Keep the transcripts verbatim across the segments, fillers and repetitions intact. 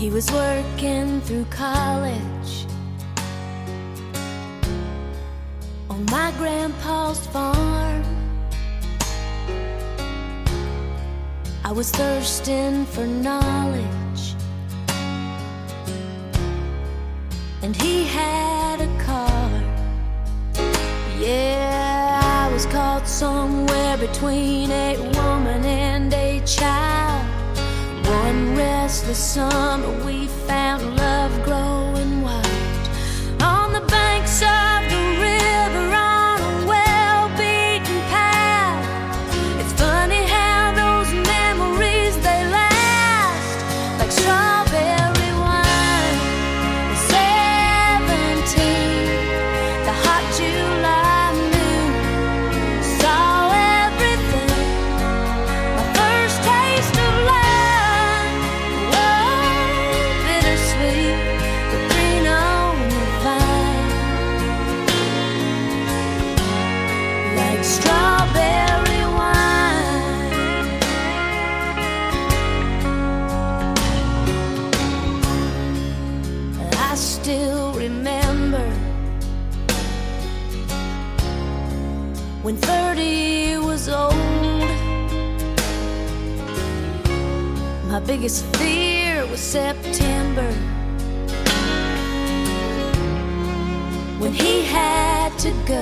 He was working through college on my grandpa's farm. I was thirsting for knowledge, and he had a car. Yeah, I was caught somewhere between a woman and a child. One restless summer we found love growing wild on the banks of the river on a well-beaten path. It's funny how those memories, they last like strawberry wine. Seventeen, the hot July moon saw everything. My first taste of love. Strawberry wine. I still remember when thirty was old. My biggest fear was September, when he had to go.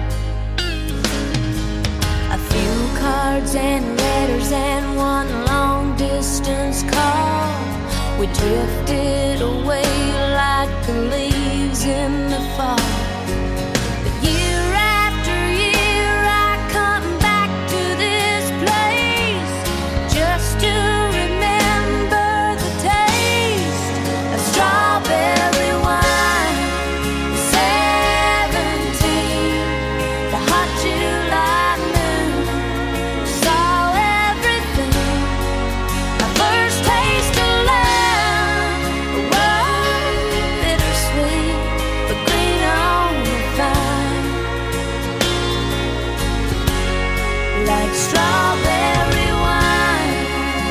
A few cards and letters and one long distance call. We drifted away like the leaves in the fall. But year after year I come back to this place just to remember the taste of strawberry wine. Seventeen, the hot July. Like strawberry wine.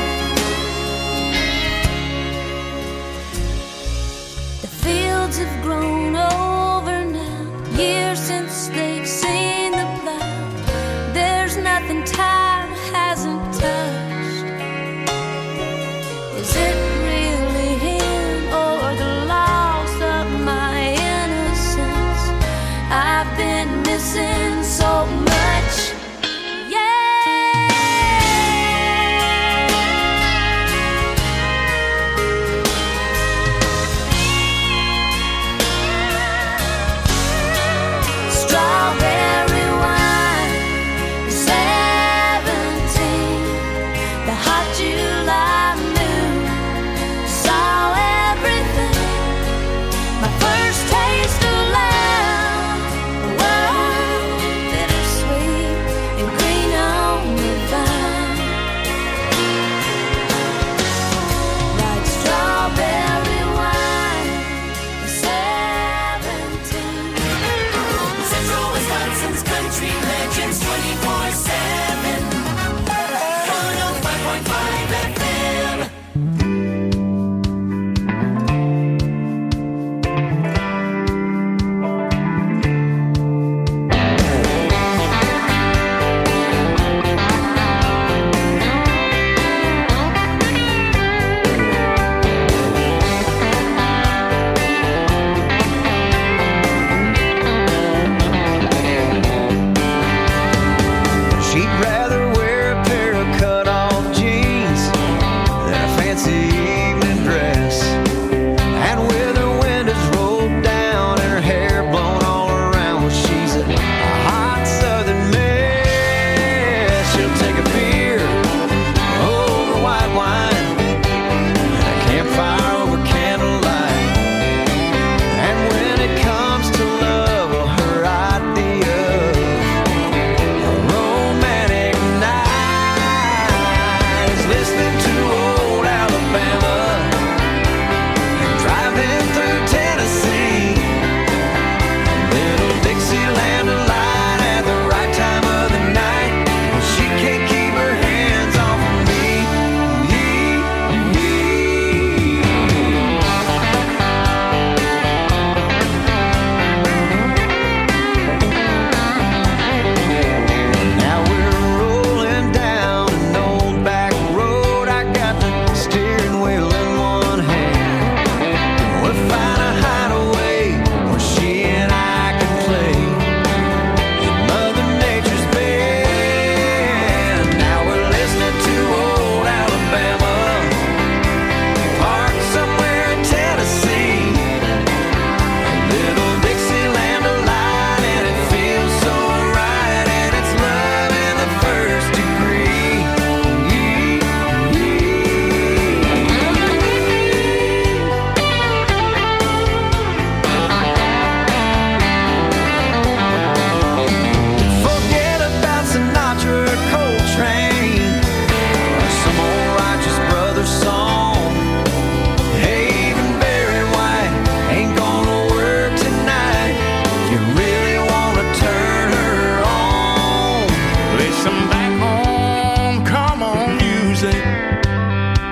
The fields have grown over now, years since they've seen the plow. There's nothing time hasn't touched. Is it really him or the loss of my innocence? I've been missing so much.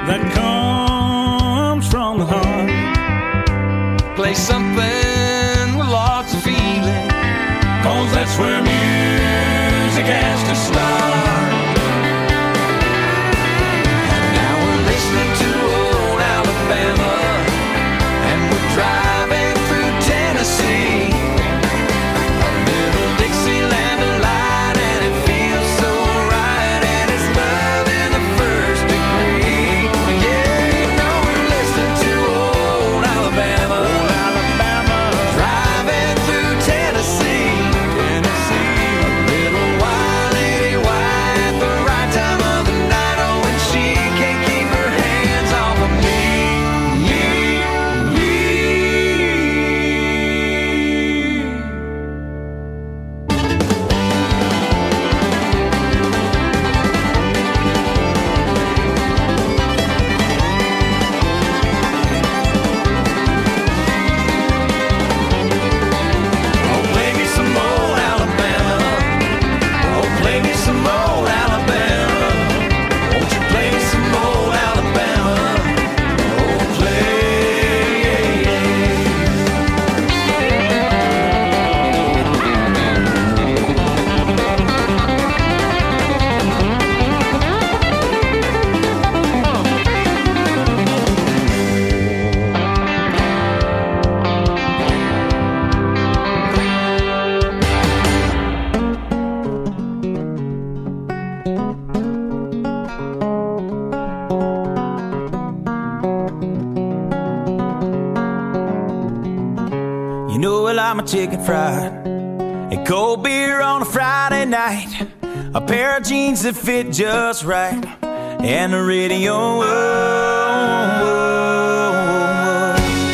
that comes from the heart. Play something with lots of feeling, 'cause that's where music has to start. Now we're listening to old Alabama, and we're driving through Tennessee. A little Dixieland delight, and it feels so right, and it's love in the first degree. Yeah, you know we're listening to old Alabama, old Alabama, driving through Tennessee, Tennessee. A little wild lady white, the right time of the night, oh, and she can't keep her hands off of me, me, me. Oh, play me some old Alabama. Oh, play me some old Alabama. Won't you play me some old Alabama? Oh, play. You know I like my chicken fried and cold beer on a Friday night, a pair of jeans that fit just right, and the radio. Oh, oh, oh.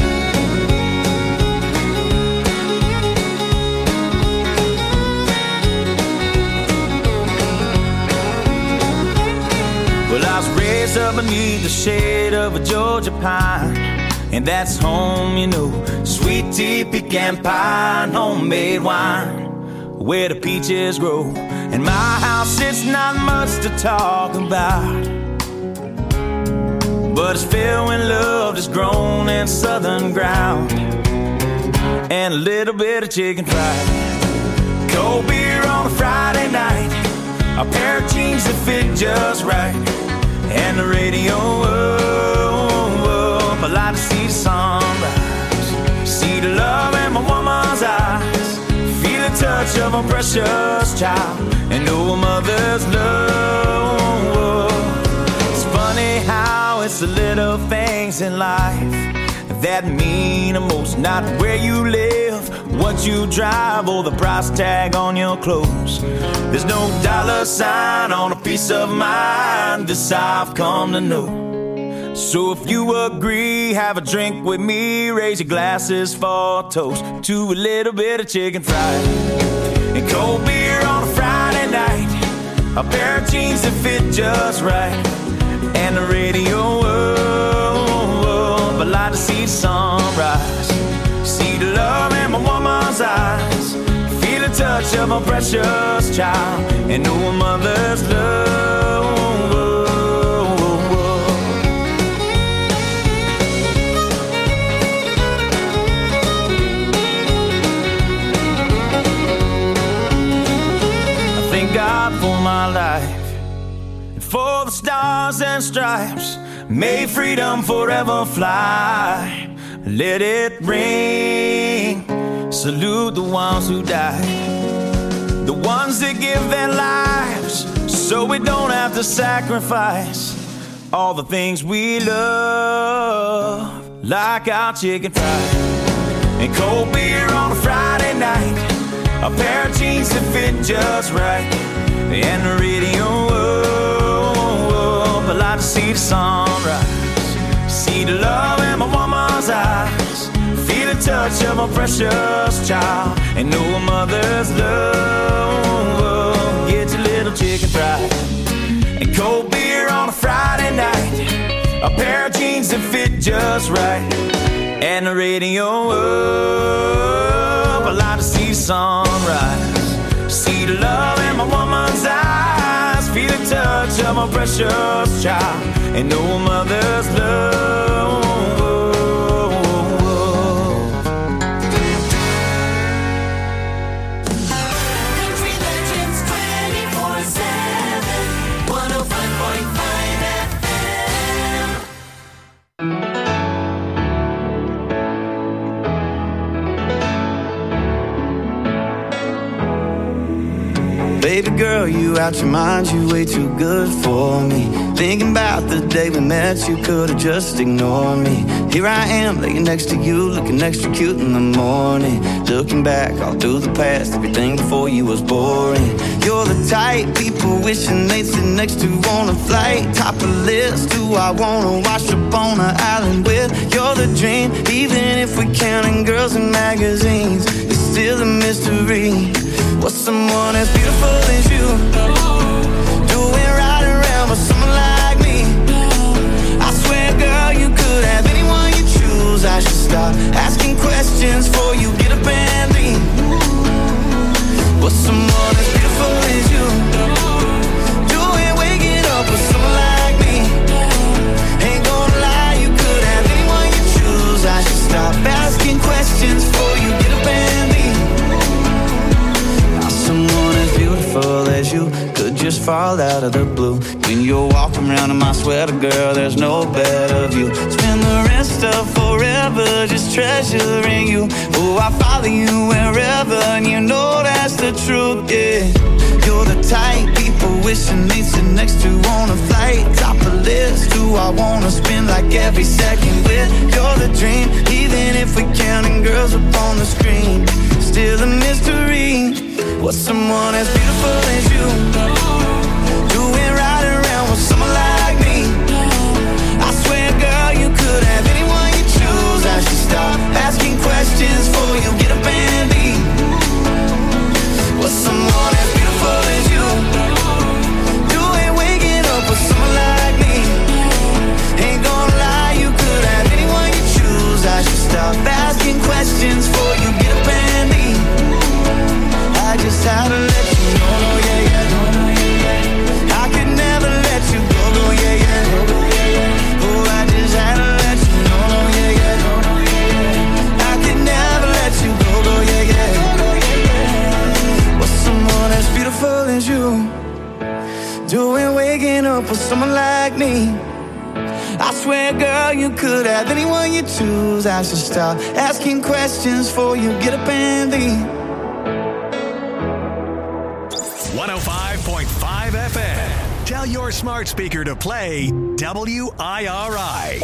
Well, I was raised up beneath the shade of a Georgia pine, and that's home, you know. Sweet tea, pecan pie, and homemade wine, where the peaches grow. In my house, it's not much to talk about, but it's filled with love that's grown in southern ground, and a little bit of chicken fried, cold beer on a Friday night, a pair of jeans that fit just right, and the radio. Oh, oh, I like to see the sunrise, see the love in my woman's eyes, feel the touch of a precious child, and know a mother's love. It's funny how it's the little things in life that mean the most. Not where you live, what you drive, or the price tag on your clothes. There's no dollar sign on a peace of mind, this I've come to know. So if you agree, have a drink with me, raise your glasses for a toast to a little bit of chicken fried and cold beer on a Friday night, a pair of jeans that fit just right, and the radio. Oh, oh, I like to see the sunrise, see the love in my woman's eyes, feel the touch of a precious child, and know a mother's love. God for my life, and for the stars and stripes, may freedom forever fly. Let it ring, salute the ones who died, the ones that give their lives so we don't have to sacrifice all the things we love, like our chicken fried and cold beer on a Friday night, a pair of jeans that fit just right, and the radio. Oh, oh, I like to see the sunrise, see the love in my woman's eyes, feel the touch of a precious child, and know a mother's love. Oh, get your little chicken fried and cold beer on a Friday night, a pair of jeans that fit just right, and the radio. Oh, I like to see the sunrise, see the love in my woman's eyes, feel the touch You're my precious child, and no mother's love. Baby girl, you out your mind, you way too good for me. Thinking about the day we met, you could've just ignored me. Here I am, laying next to you, looking extra cute in the morning. Looking back all through the past, everything before you was boring. You're the type people wishing they'd sit next to on a flight. Top of the list, who I wanna wash up on an island with. You're the dream, even if we're counting girls in magazines. It's still a mystery. What's someone as beautiful as you doing right around with someone like me? I swear, girl, you could have anyone you choose. I should stop asking questions before you get up and leave. What's someone as beautiful as you doing waking up with someone like me? Ain't gonna lie, you could have anyone you choose. I should stop asking questions before you get up and leave. Someone as beautiful as you could just fall out of the blue. When you're walking around in my sweater, girl, there's no better view. Spend the rest of forever just treasuring you. Oh, I follow you wherever, and you know that's the truth, yeah. You're the type people wishing they'd sit next to on a flight. Top of the list, who I wanna spend like every second with. You're the dream, even if we're counting girls up on the screen. Still a mystery. What's someone as beautiful as you doing right around with someone like me? I swear, girl, you could have anyone you choose. I should stop asking questions before you get up and leave. What's someone as beautiful as you doing waking up with someone like me? Ain't gonna lie, you could have anyone you choose. I should stop asking questions before you get up and leave. I just had to let you know, no, yeah, yeah, no, no, yeah, yeah. I could never let you go, no, yeah, yeah, no, no, yeah, yeah. Oh, I just had to let you know, no, yeah, yeah, no, no, yeah, yeah. I could never let you go, no, yeah, yeah, no, no, yeah, yeah. What's someone as beautiful as you doing waking up with someone like me? I swear, girl, you could have anyone you choose. I should stop asking questions before you get up and leave. one oh five point five F M. Tell your smart speaker to play W I R I.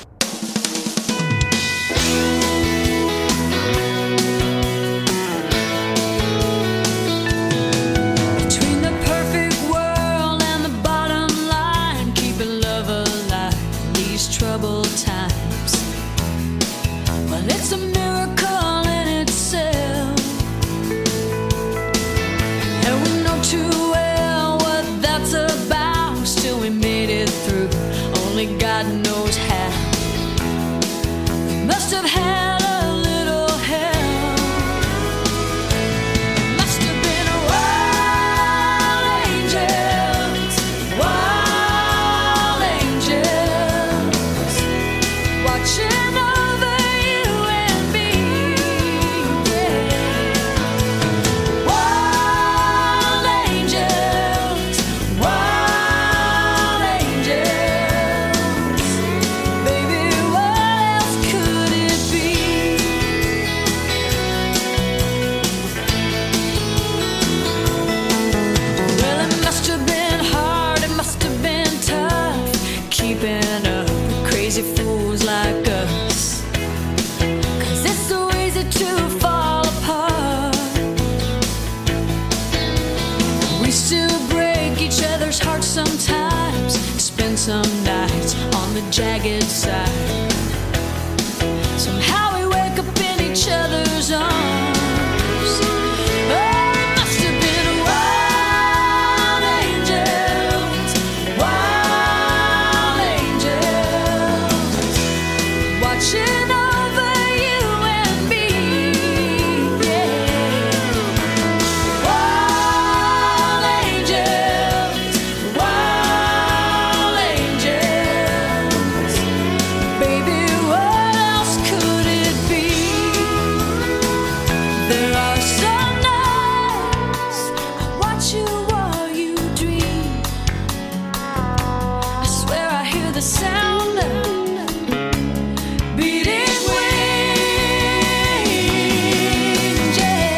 Between the perfect world and the bottom line, keeping love alive in these troubled times. Well, it's a miracle in itself. Too well what that's about. Still we made it through. Only God knows how. Must have had a little help. Must have been wild angels, wild angels watching over you and me. Yeah. Wild angels, wild angels. Baby, what else could it be? Well, it must have been hard, it must have been tough, keeping up with crazy fools like us. 'Cause it's so easy to fall apart. We still break each other's hearts sometimes. Spend some nights on the jagged side. Somehow we wake up in each other's arms. Oh, it must have been wild angels, wild angels watching over you and me. Yeah. Wild angels, wild sound of beating wings, yeah.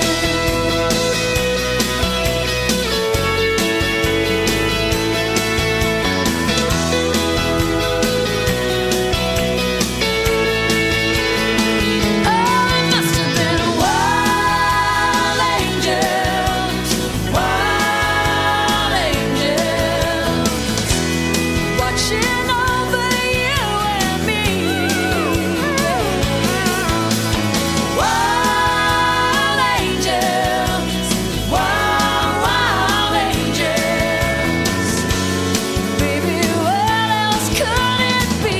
Oh, it must have been wild angels, wild angels, watching over you and me. Wild angels, wild, wild angels. Baby, what else could it be?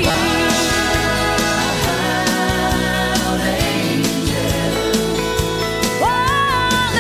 Wild angels, wild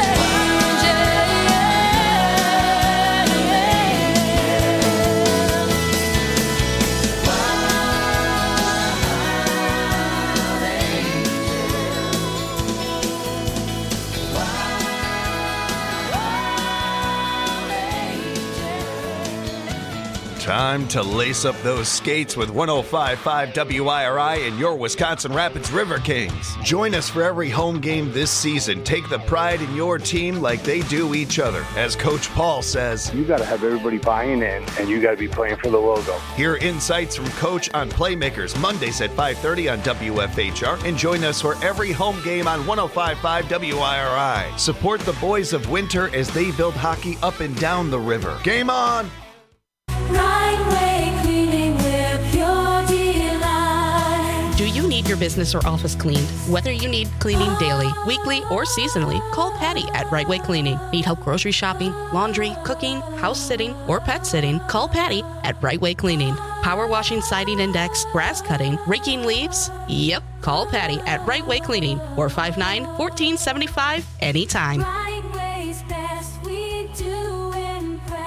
Time to lace up those skates with one oh five point five W I R I and your Wisconsin Rapids River Kings. Join us for every home game this season. Take the pride in your team like they do each other. As Coach Paul says, You got to have everybody buying in, and you got to be playing for the logo. hear insights from Coach on Playmakers Mondays at five thirty on W F H R, and join us for every home game on one oh five point five W I R I. Support the boys of Winter as they build hockey up and down the river. Game on! Right way cleaning with your delight. Do you need your business or office cleaned? Whether you need cleaning daily, weekly, or seasonally, call Patty at Right Way Cleaning. Need help grocery shopping, laundry, cooking, house sitting, or pet sitting? Call Patty at Right Way Cleaning. Power washing, siding index, grass cutting, raking leaves? Yep, call Patty at Right Way Cleaning, four five nine, one four seven five, anytime. Right way's best, we do impress.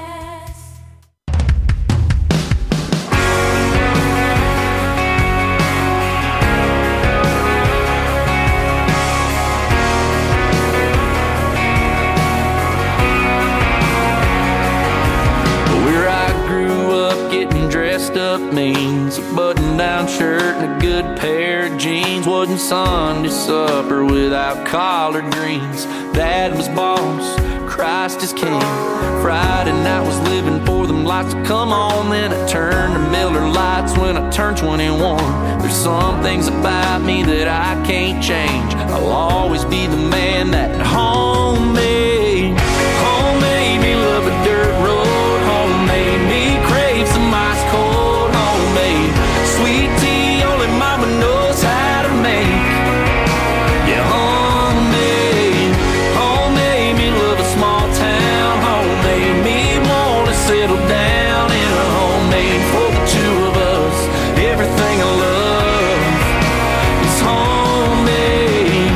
Where I grew up, getting dressed up means a button-down shirt and a good pair of jeans. Wasn't Sunday supper without collard greens. Dad was boss, Christ is king. Friday night was living for them lights to come on. Then I turned to Miller Lights when I turned twenty-one. There's some things about me that I can't change. I'll always be the man that home made. Home made me love a dirt road. Home made me crave some ice cold. Homemade sweet tea only mama knows how to make. Yeah, homemade. Home made me love a small town. Home made me wanna settle down in a homemade for the two of us. Everything I love is homemade.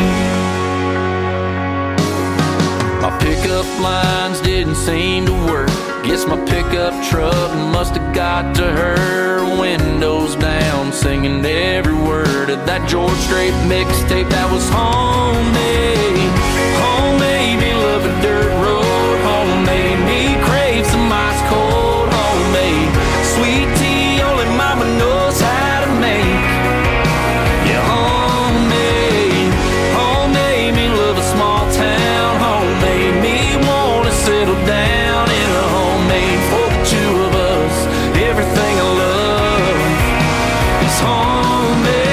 My pickup lines didn't seem to work. Guess my pickup truck must have got to her. Windows down, singing every word of that George Strait mixtape that was homemade. Homemade me love a dirt road. Homemade me crave some ice cold. Homemade sweet tea only mama knows how to make. Yeah, homemade. Homemade me love a small town. Homemade me wanna settle down in a homemade for the two of us. Everything I love is homemade.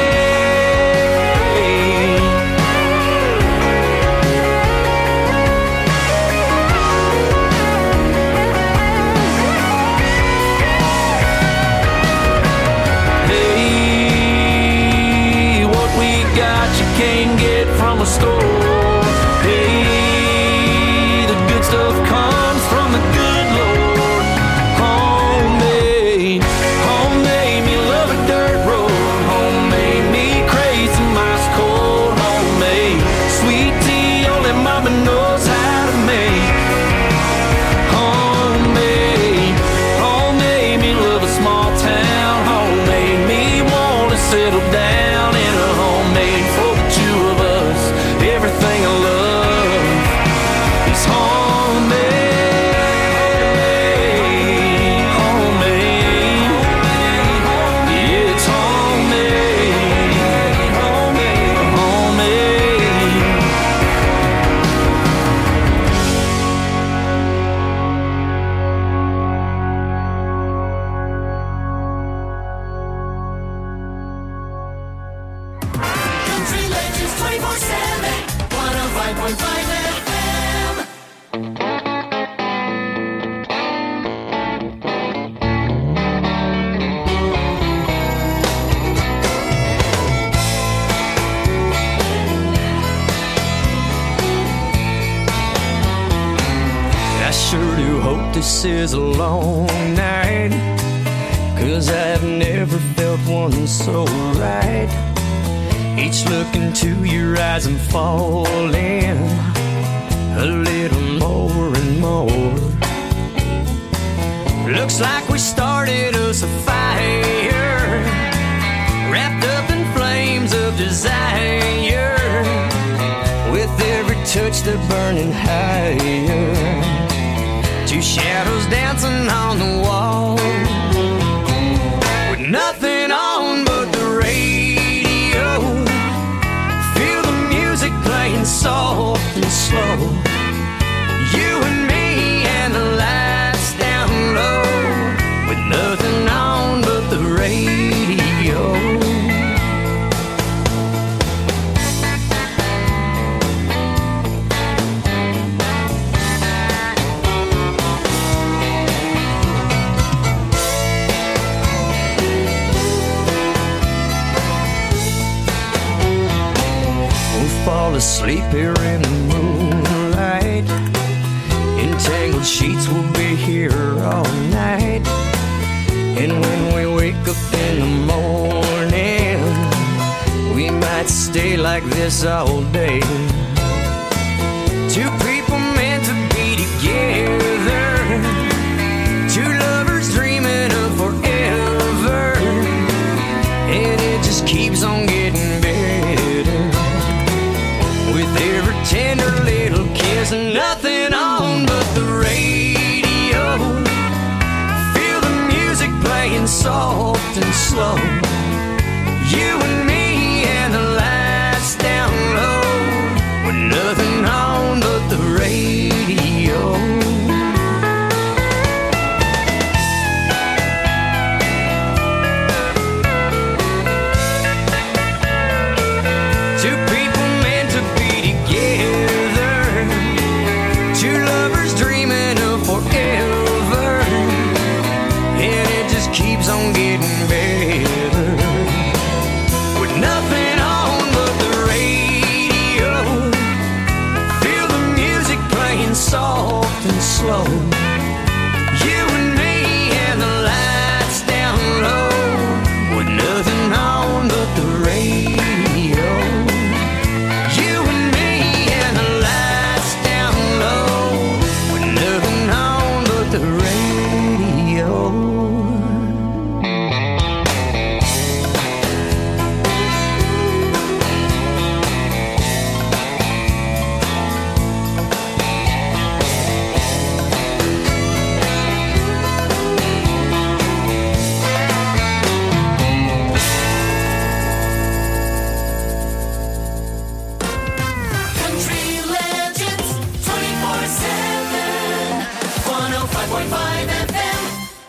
Hey, what we got you can't get from a store. Hey, the good stuff comes I sure do hope this is a long night, 'cause I've never felt one so right. Each look into your eyes I'm falling a little more and more. Looks like we started us a fire, wrapped up in flames of desire. With every touch they're burning higher, two shadows dancing on the wall, with nothing on but the radio. Feel the music playing soft and slow. You and me and the lights down low, with nothing on but the radio. Fall asleep here in the moonlight. Entangled sheets will be here all night. And when we wake up in the morning, we might stay like this all day. Two people meant to be together, two lovers dreaming of forever, and it just keeps on getting better. With every tender little kiss, nothing on but the radio. Feel the music playing soft and slow. You and me and the lights down low, with nothing on but the radio. Two people meant to be together, two lovers dreaming of forever, and it just keeps on getting better. With nothing on but the radio, feel the music playing soft and slow. You and me and the lights down low, with nothing on but the radio. You and me and the lights down low, with nothing on but the radio. Country legends, twenty-four seven, one oh five point five F M.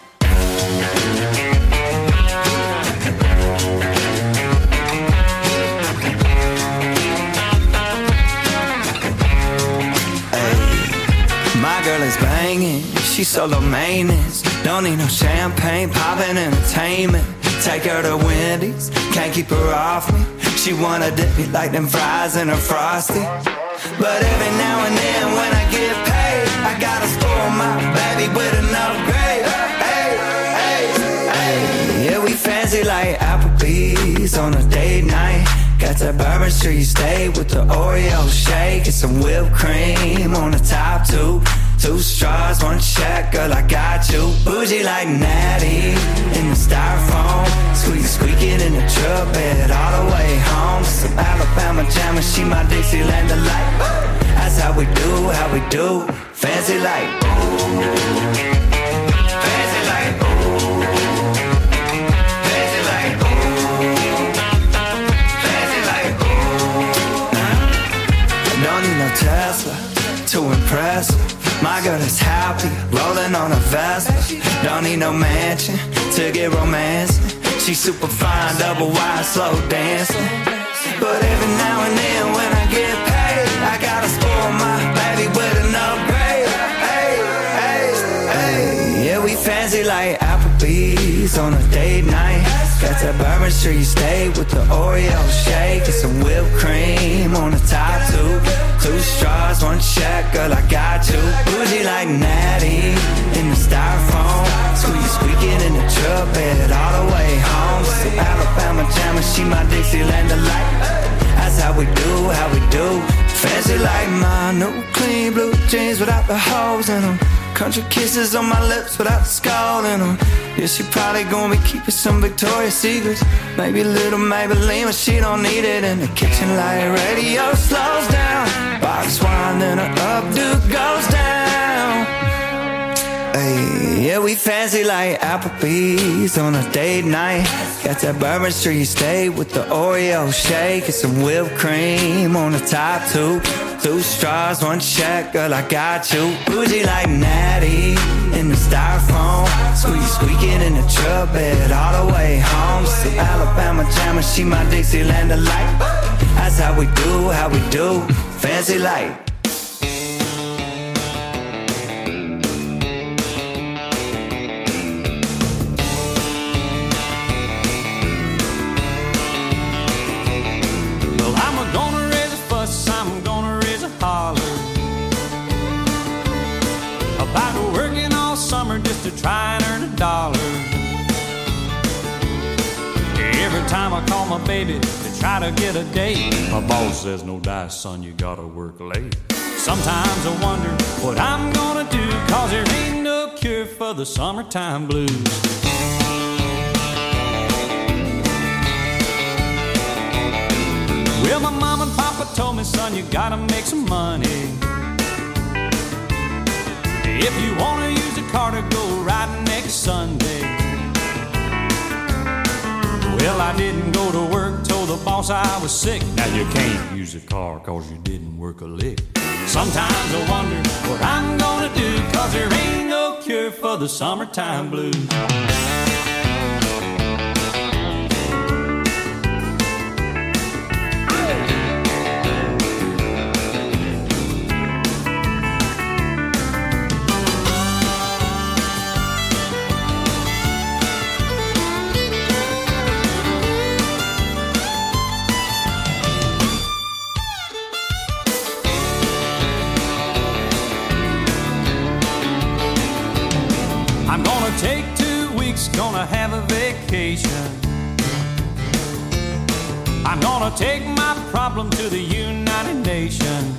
My girl is banging, she's solo maintenance. Don't need no champagne, poppin' entertainment. Take her to Wendy's, can't keep her off me. She wanna dip me like them fries in her Frosty. But every now and then when I get paid, I gotta spoil my baby with an upgrade. Hey, hey, hey. Yeah, we fancy like Applebee's on a date night. Got that Bourbon Street steak with the Oreo shake and some whipped cream on the top two. Two straws, one check, girl, I got you. Bougie like Natty in the styrofoam. Squeak, squeaking in the truck bed all the way home. Some Alabama jammer, she my Dixieland delight. That's how we do, how we do. Fancy like, ooh. Fancy like, ooh. Fancy like, ooh. Fancy like, ooh. Don't need no Tesla to impress her. My girl is happy, rolling on a Vespa. Don't need no mansion to get romancing. She's super fine, double wide, slow dancing. But every now and then when I get paid, I gotta spoil my baby with an upgrade. Hey, hey, hey. Yeah, we fancy like Applebee's on a date night. Got that Bourbon Street steak with the Oreo shake and some whipped cream on the top two. Two straws, one check, girl, I got you. Bougie like Natty truck bed all the way home. So Alabama Jammer, she my Dixieland delight. That's how we do, how we do. Fancy like my new clean blue jeans without the holes in them. Country kisses on my lips without the skull in them. Yeah, she probably gonna be keeping some Victoria's Secrets. Maybe a little Maybelline, but she don't need it. In the kitchen light radio slows down. Box wine, then her updo goes down. Hey, yeah, we fancy like Applebee's on a date night. Got that Bourbon Street steak with the Oreo shake and some whipped cream on the top two. Two straws, one check, girl, I got you. Bougie like Natty in the styrofoam. Squeak, squeaking in the truck bed all the way home. So Alabama Jammer, she my Dixieland delight. That's how we do, how we do. Fancy like. About working all summer just to try and earn a dollar. Every time I call my baby to try to get a date, my boss says, no dice, son, you gotta work late. Sometimes I wonder what I'm gonna do, cause there ain't no cure for the summertime blues. Well, my mom and papa told me, son, you gotta make some money. If you wanna use a car to go riding next Sunday. Well, I didn't go to work, told the boss I was sick. Now you can't use a car cause you didn't work a lick. Sometimes I wonder what I'm gonna do, cause there ain't no cure for the summertime blues. Take two weeks, gonna have a vacation. I'm gonna take my problem to the United Nations.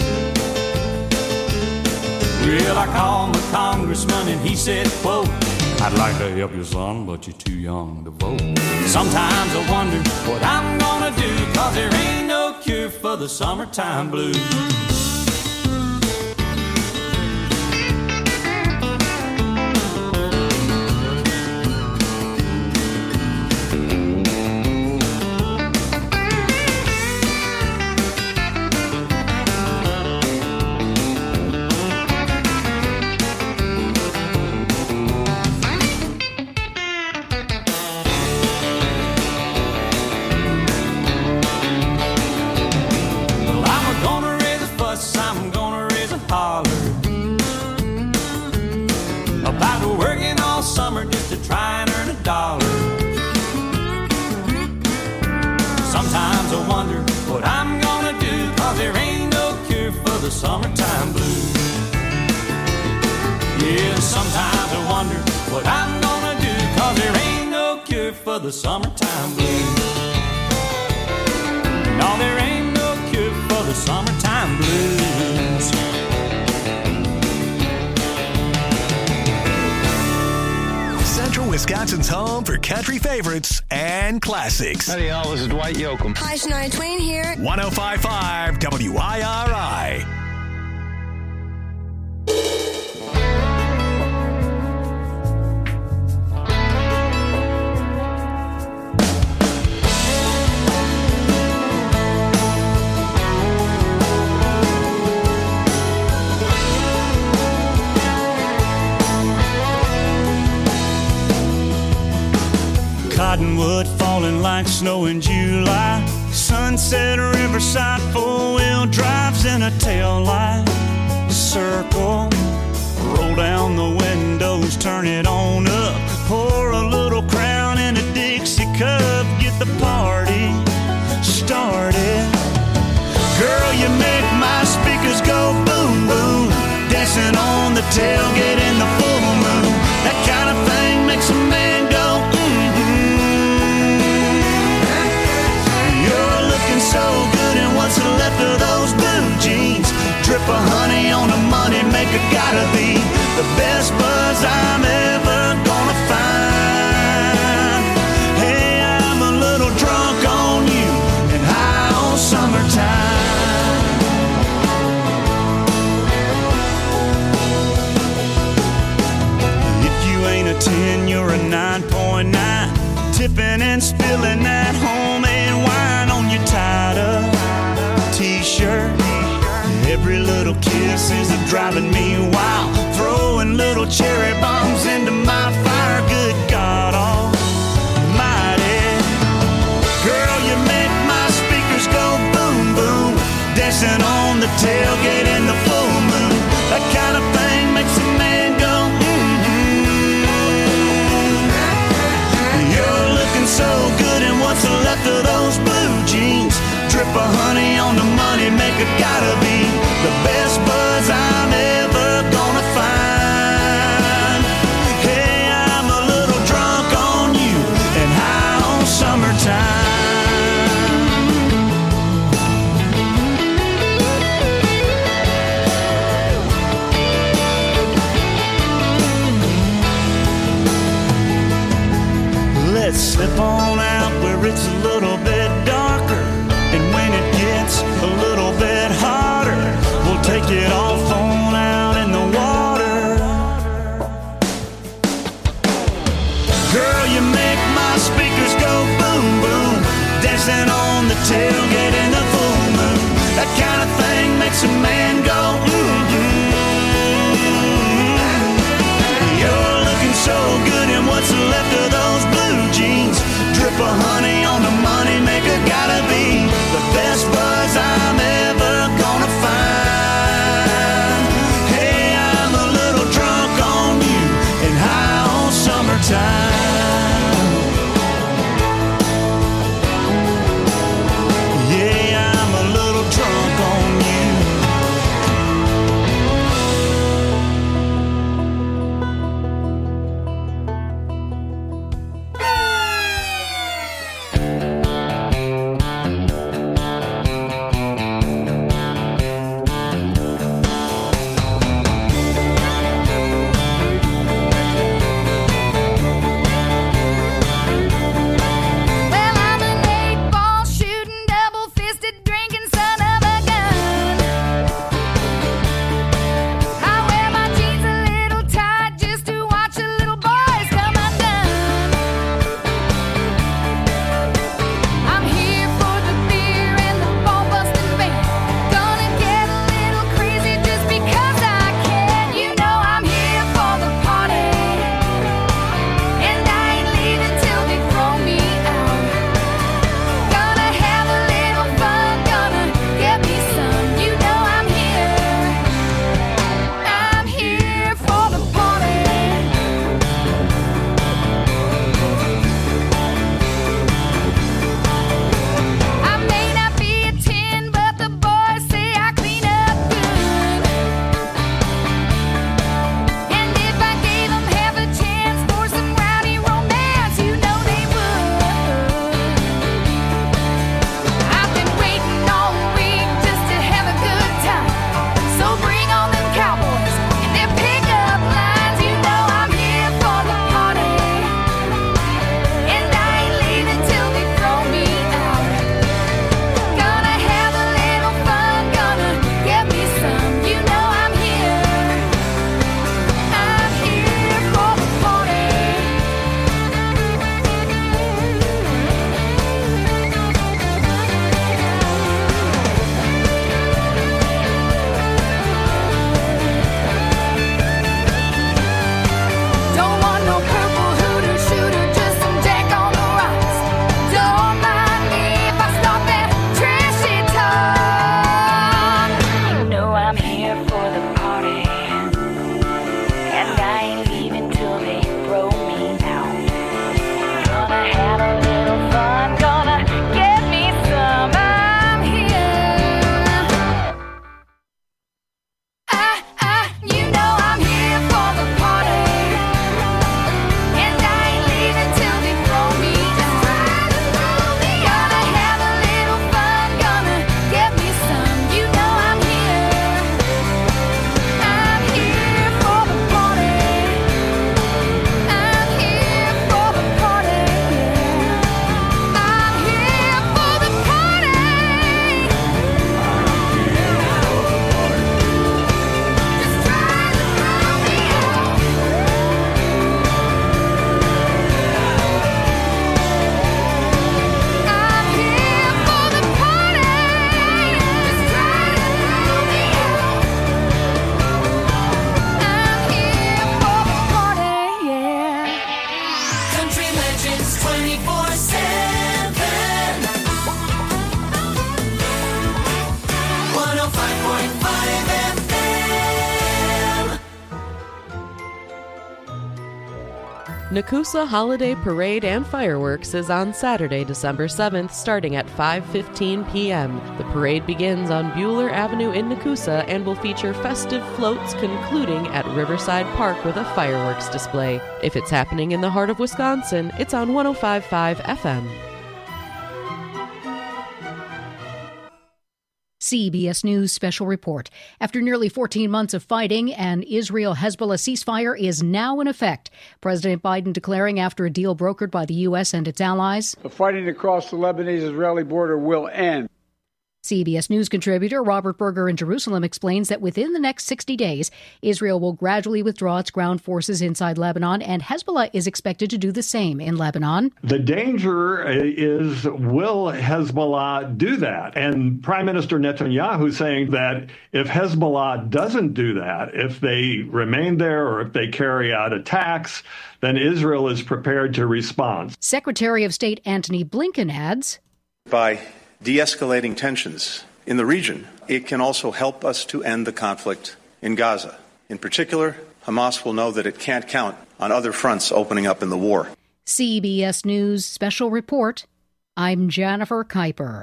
Well, I called my congressman and he said, quote, I'd like to help you, son, but you're too young to vote. Sometimes I wonder what I'm gonna do, cause there ain't no cure for the summertime blues. Summertime blues. Yeah, sometimes I wonder what I'm gonna do, cause there ain't no cure for the summertime blues. No, there ain't no cure for the summertime blues. Central Wisconsin's home for country favorites and classics. Howdy, y'all. This is Dwight Yoakam. Hi, Shania Twain here. one oh five point five W I R I. Cottonwood falling like snow in July. Sunset, riverside, four-wheel drives in a tail light. Circle, roll down the windows, turn it on up. Pour a little Crown in a Dixie cup. Get the party started. Girl, you make my speakers go boom, boom. Dancing on the tailgate in the full moon. That kind of thing makes a man go, mm. buzz I'm ever gonna find. Hey, I'm a little drunk on you and high on summertime. If you ain't a ten, you're a nine point nine. Tipping and spilling that homemade wine on your tied-up t-shirt. Every little kiss is driving me wild. Throwing little cherry bombs into my fire. Good God almighty. Girl, you make my speakers go boom, boom. Dancing on the tailgate in the full moon. That kind of thing makes a man go mm-hmm. You're looking so good in what's left of those blue jeans. Drip of honey on the money maker, gotta be the best buzz I'm ever gonna find. Hey, I'm a little drunk on you and high on summertime. Let's slip on out where it's a little bit darker. And when it gets a little bit hotter, we'll take it off on out in the water. Girl, you make my speakers go boom, boom. Dancing on the tailgate in the full moon. That kind of thing makes a man go mm-hmm. You're looking so good in what's left of those blue jeans. Drip of honey on the money maker, gotta be the best buzz I'm ever gonna find. Hey, I'm a little drunk on you and high on summertime. Yeah, I'm a little drunk on you Nakusa Holiday Parade and Fireworks is on Saturday, December seventh, starting at five fifteen p.m. The parade begins on Bueller Avenue in Nakusa and will feature festive floats concluding at Riverside Park with a fireworks display. If it's happening in the heart of Wisconsin, it's on one oh five point five F M. C B S News special report. After nearly fourteen months of fighting, an Israel-Hezbollah ceasefire is now in effect. President Biden declaring after a deal brokered by the U S and its allies, the fighting across the Lebanese-Israeli border will end. C B S News contributor Robert Berger in Jerusalem explains that within the next sixty days, Israel will gradually withdraw its ground forces inside Lebanon, and Hezbollah is expected to do the same in Lebanon. The danger is, will Hezbollah do that? And Prime Minister Netanyahu saying that if Hezbollah doesn't do that, if they remain there or if they carry out attacks, then Israel is prepared to respond. Secretary of State Antony Blinken adds, by de-escalating tensions in the region, it can also help us to end the conflict in Gaza. In particular, Hamas will know that it can't count on other fronts opening up in the war. C B S News special report. I'm Jennifer Kuiper.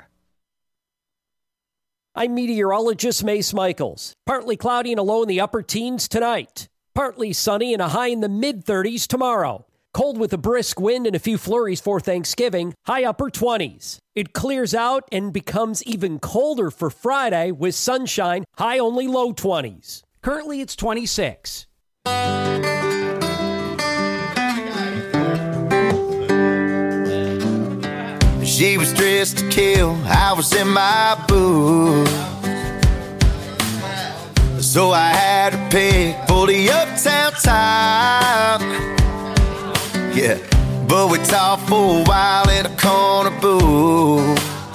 I'm meteorologist Mace Michaels. Partly cloudy and a low in the upper teens tonight. Partly sunny and a high in the mid-thirties tomorrow. Cold with a brisk wind and a few flurries for Thanksgiving, high upper twenties. It clears out and becomes even colder for Friday with sunshine, high only low twenties. Currently it's twenty-six. She was dressed to kill, I was in my booth. So I had to pick for the uptown time. Yeah, but we talked for a while in a corner booth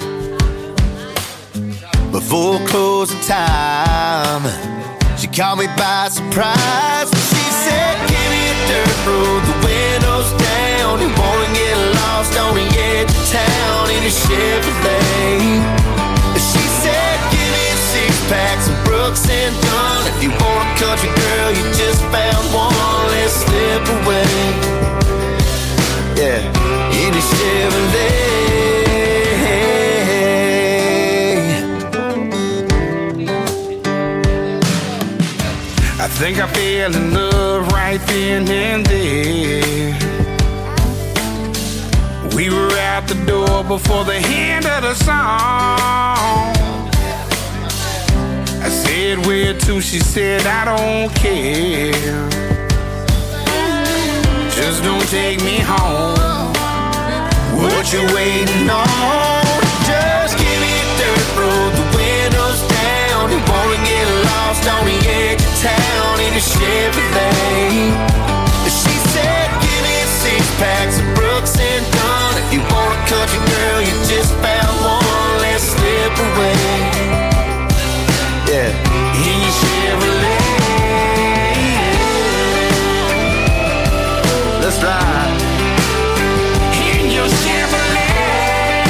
before closing time. She caught me by surprise. She said, give me a dirt road, the windows down. You wanna get lost on the edge of town in a Chevrolet. She said, give me a six-pack, some Brooks and Dunn. If you want a country girl, you just found one. Let's slip away. Yeah, in a Chevrolet. I think I fell in love right then and there. We were out the door before the end of the song. I said, where to? She said, I don't care. Just don't take me home. What you waiting on? Just give me a dirt road, the windows down. You wanna get lost on the edge of town in a Chevrolet. She said, give me a six-pack, some Brooks and Dunn. If you want a country girl, you just found one. Let's slip away. Yeah, in your Chevrolet. Let's ride in your Chevrolet.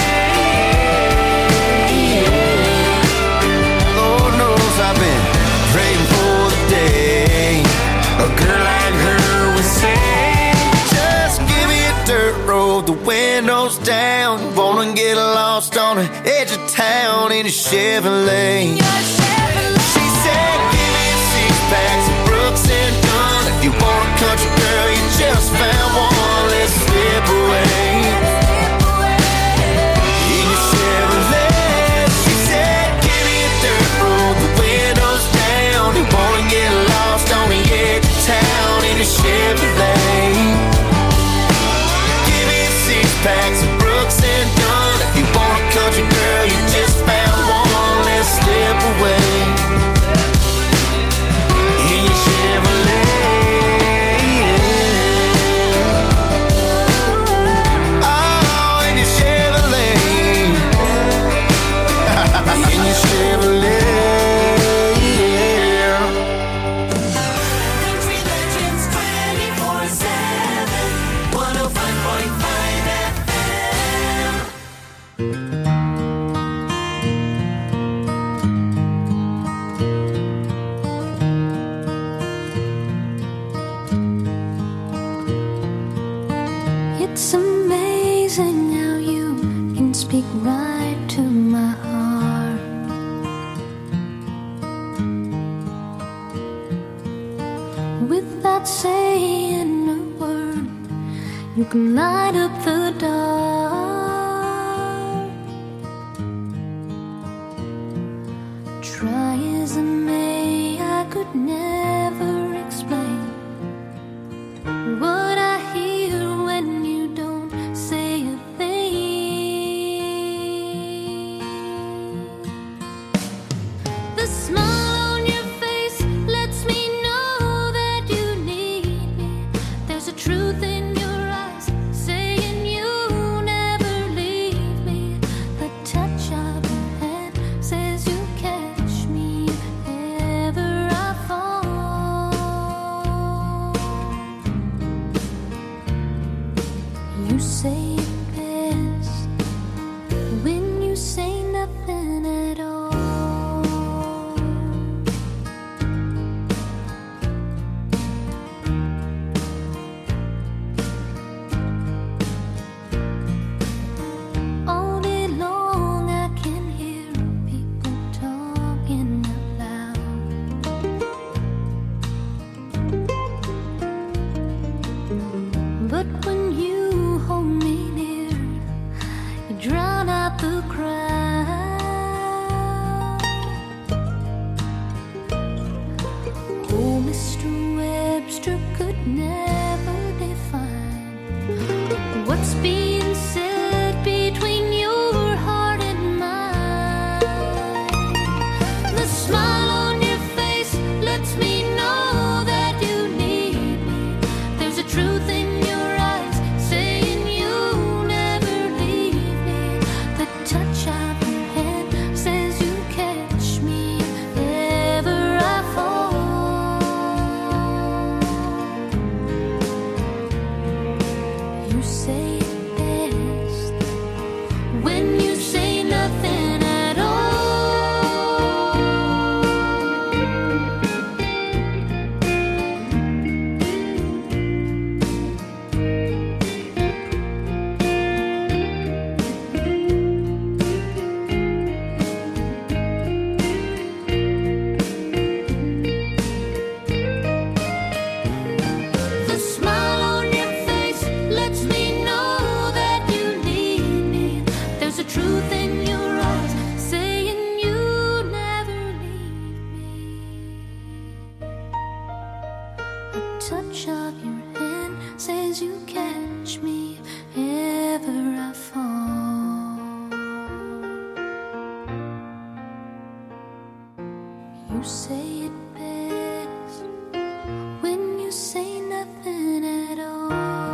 Lord knows I've been praying for the day a girl like her would say, just give me a dirt road, the windows down. Wanna get lost on the edge of town in a Chevrolet. She said, give me a six-pack, some Brooks and Dunn. If you want a country girl, you just found one. Let's slip away. In your Chevrolet. She said, give me a dirt road, the windows down. You wanna get lost on the edge of town in a Chevrolet. Give me a six-pack, some Brooks and Dunn. If you want a country girl, you just found one. Let's slip away. In your Chevrolet. It's amazing how you can speak right to my heart. Without saying a word, you can light up the dark. Try as I may, I could never explain what I hear when you don't say a thing. The smile on your face lets me know that you need me. There's a truth in your eyes saying you never leave me. The touch of your hand says you catch me if ever I fall. You say it best when you say nothing at all. All day long I can hear people talking out loud. But when you hold me near, you drown out the crowd. Oh, Mister Webster could never define what's being said between your heart and mine. The smile on your face lets me know that you need me. There's a truth in your eyes saying you never leave me. The touch of your hand says you catch me if ever I fall. You say it best when you say nothing at all. The smile on your face lets me know that you need me. There's a truth in your eyes saying you never leave me. A touch of your hand says you catch me if ever I fall. You say it best when you say nothing at all.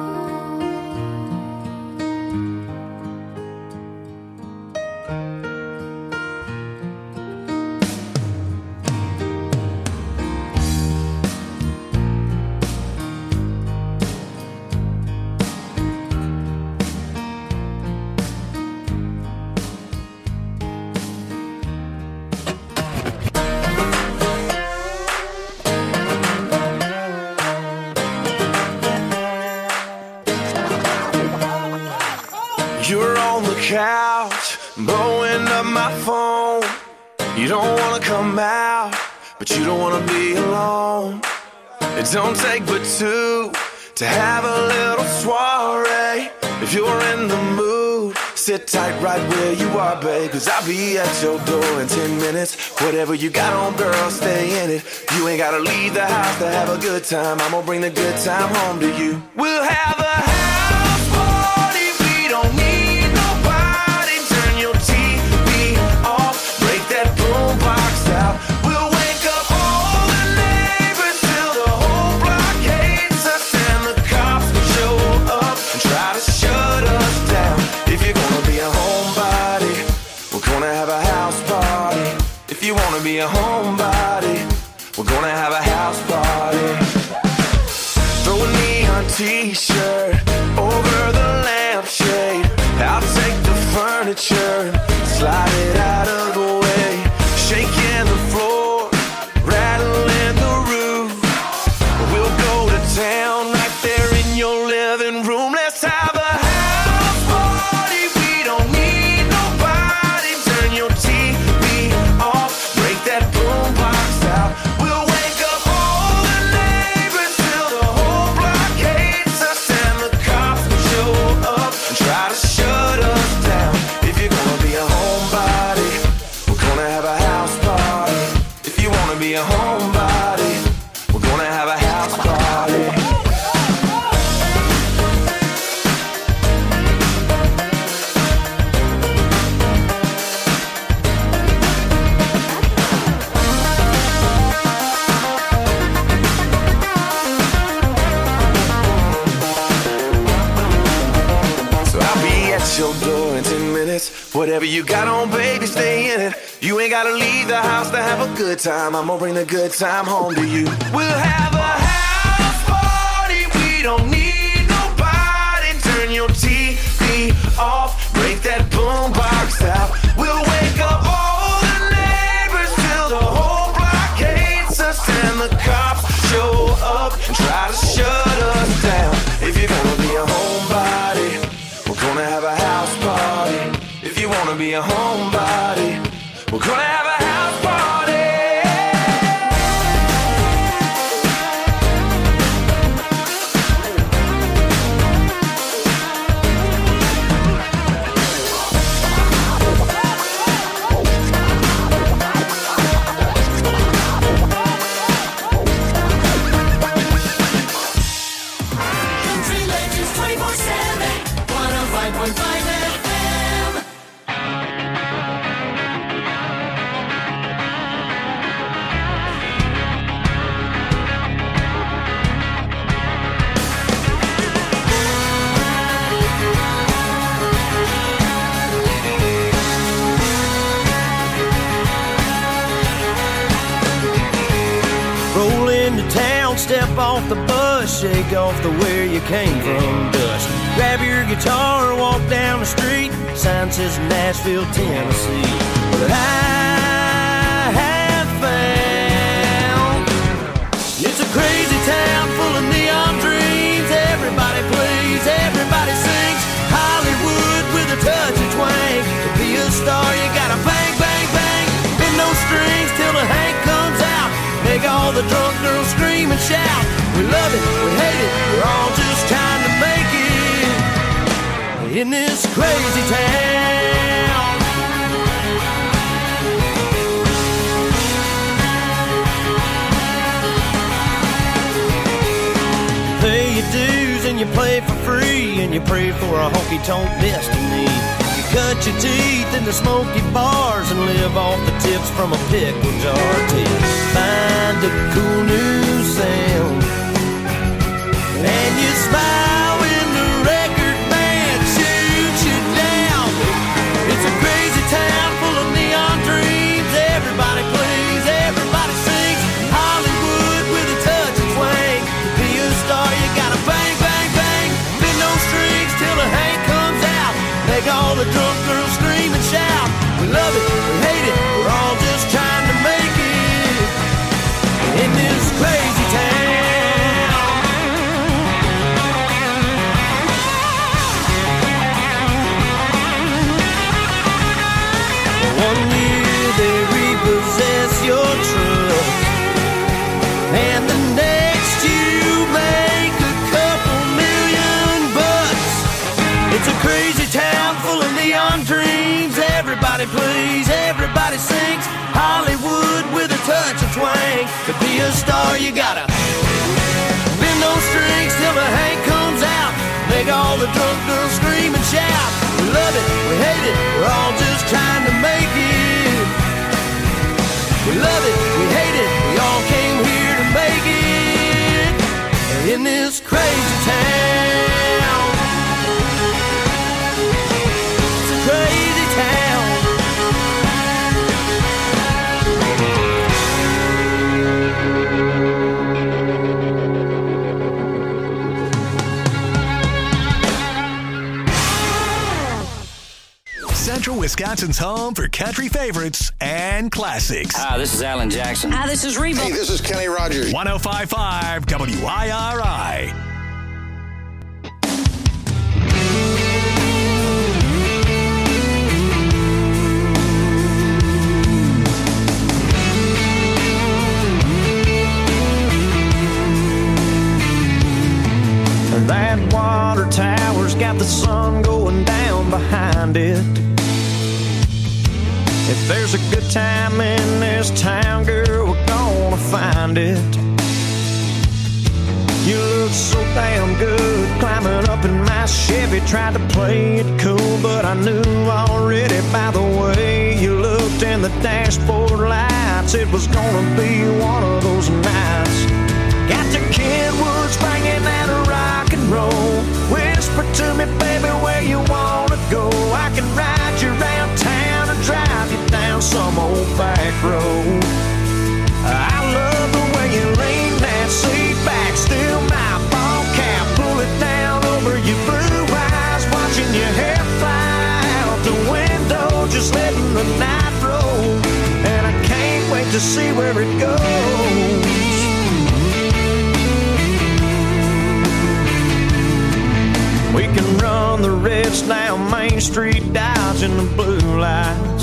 You're on the couch, blowing up my phone. You don't wanna come out, but you don't wanna be alone. It don't take but two to have a little soiree. If you're in the mood, sit tight right where you are, babe, 'cause I'll be at your door in ten minutes. Whatever you got on, girl, stay in it. You ain't gotta leave the house to have a good time. I'm gonna bring the good time home to you. We'll have a house party, we don't need nobody. Turn your T V off, break that boombox out. We'll wake up all the neighbors till the whole block hates us, and the cops will show up and try to shut us down. If you're gonna be a homebody, we're gonna have a house party. If you wanna be a homebody, we're gonna have a house party. Throw a neon t-shirt over the lampshade. I'll take the furniture, slide it out of the way. Shaking the floor, rattling the roof. We'll go to town right there in your living room. Let's have a your door in ten minutes. Whatever you got on, baby, stay in it. You ain't gotta leave the house to have a good time. I'm gonna bring the good time home to you. We'll have a house party. We don't need nobody. Turn your T V off. Break that boombox out. We'll wake up all the neighbors till the whole block hates us. And the cops show up and try to shut us down. If you're gonna be a homebody, we're gonna have a house party. If you wanna be a homebody, we're gonna have a house party. Country Legends twenty-four seven, one oh five point five F M. Roll into town, step off the bus, shake off the where you came from dust. Grab your guitar, walk down the street, sign says Nashville, Tennessee. But I have found it's a crazy town full of neon dreams. Everybody plays, everybody sings. Hollywood with a touch of twang. To be a star, you gotta bang, bang, bang. Bend those strings till the Hank comes out. Make all the drunk girls scream and shout. We love it, we hate it, we're all just trying to make it in this crazy town. You pay your dues and you play for free, and you pray for a honky-tonk destiny. You cut your teeth in the smoky bars and live off the tips from a pickle jar till find a cool new sound. And you smile when the record band shoots you down. It's a crazy town full of neon dreams. Everybody plays, everybody sings. Hollywood with a touch of twang. To be a star, you gotta bang, bang, bang. Bend those strings till the Hank comes out. Make all the drunk girls scream and shout. We love it, we hate it, we're all just trying to make it in this crazy town. One year they repossess your truck, and the next you make a couple million bucks. It's a crazy town full of neon dreams. Everybody plays, everybody sings. Hollywood with a touch of twang. To be a star, you gotta bend those strings till the Hank comes out. Make all the drunk girls scream and shout. We love it, we hate it, we're all just trying to make it. We love it, we hate it, we all came here to make it in this crazy town. It's a crazy town. Central Wisconsin's home for country favorites and classics. Hi, this is Alan Jackson. Hi, this is Reba. Hey, this is Kenny Rogers. one oh five point five W I R I. That water tower's got the sun going down behind it. If there's a good time in this town, girl, we're gonna find it. You look so damn good climbing up in my Chevy. Tried to play it cool, but I knew already by the way you looked in the dashboard lights it was gonna be one of those nights. Got the Kenwoods bringing that rock and roll. Whisper to me, baby, where you wanna go. to see where it goes. We can run the reds down Main Street, dodging the blue lights,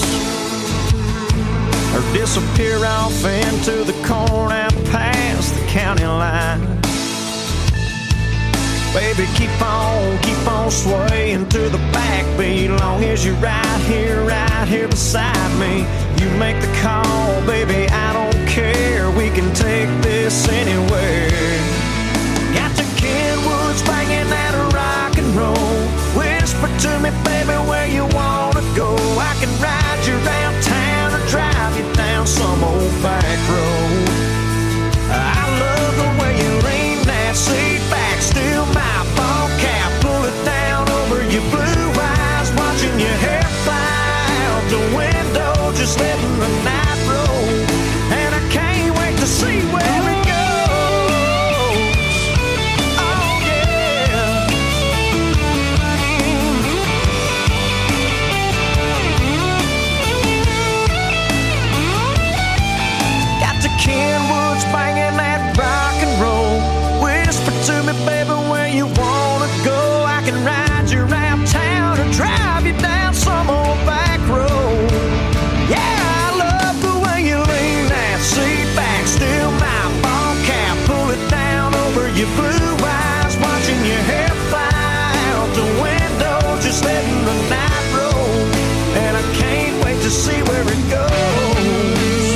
or disappear off into the corn out past the county line. Baby, keep on, keep on swaying to the backbeat, long as you're right here, right here beside me. You make the call, baby, I don't care. We can take this anywhere. Got the Kenwoods banging that rock and roll. Whisper to me, baby, where you wanna go. I can ride you around town or drive you down some old back road. I love the way you lean that seat back, still my ball cap, pull it down over your blue eyes, watching your hair fly out the window, just letting the night roll. And I can't wait to see where it goes. Oh yeah. Got the Kenwoods banging that rock and roll. Whisper to me, baby, where you wanna go. I can ride you around town or drive you down some old back road. Yeah, I love the way you lean that seat back, still my ball cap, pull it down over your blue eyes, watching your hair fly out the window, just letting the night roll. And I can't wait to see where it goes.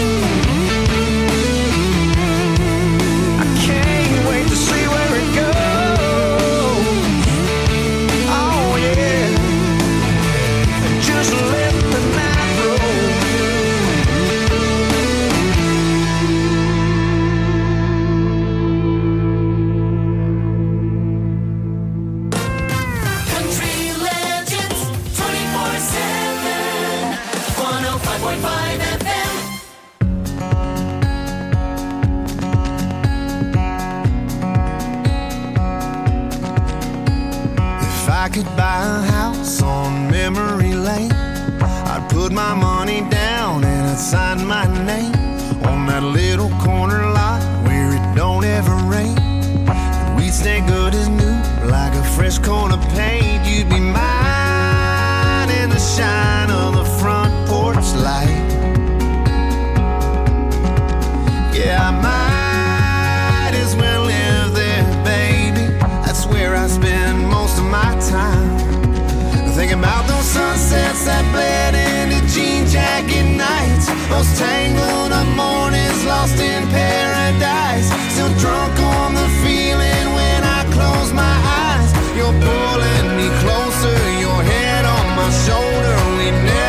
I can't wait to see where it goes. Oh yeah, just let the night roll. Country Legends twenty-four seven, one oh five point five F M. If I could buy a house on memory lane, I'd put my money down and I'd sign my name on that little corner lot where it don't ever rain. And we'd stay good as new, like a fresh coat of paint. You'd be mine in the shine of the front porch light. Yeah, I might as well live there, baby. That's where I spend most of my time. Thinking about those sunsets that bled into jean jacket nights, those tangled up mornings lost in paradise. Still drunk on the feeling when I close my eyes. You're pulling me closer, your head on my shoulder. We never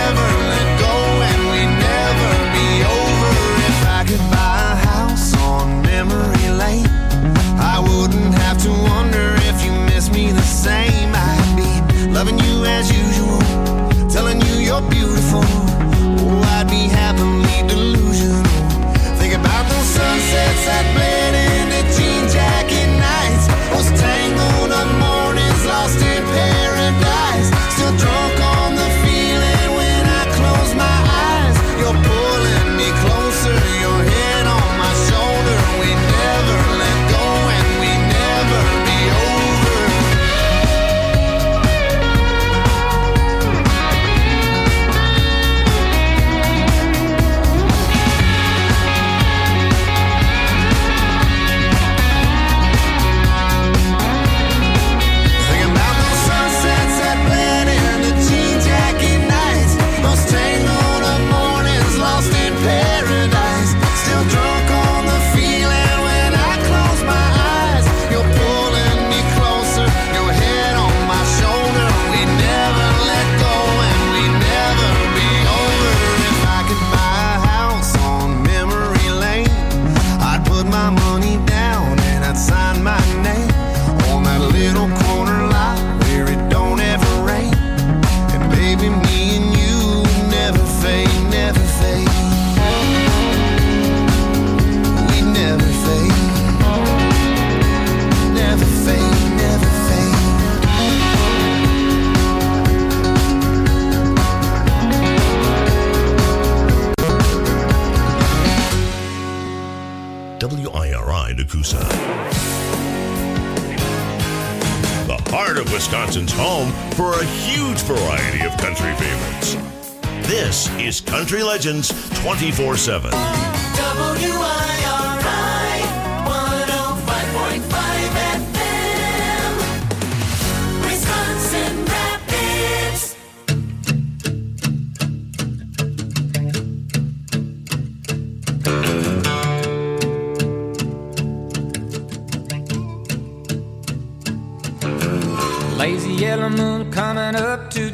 part of Wisconsin's home for a huge variety of country favorites. This is Country Legends twenty-four seven. W I R I one oh five point five F M, Wisconsin Rapids. Lazy yellow moon coming up to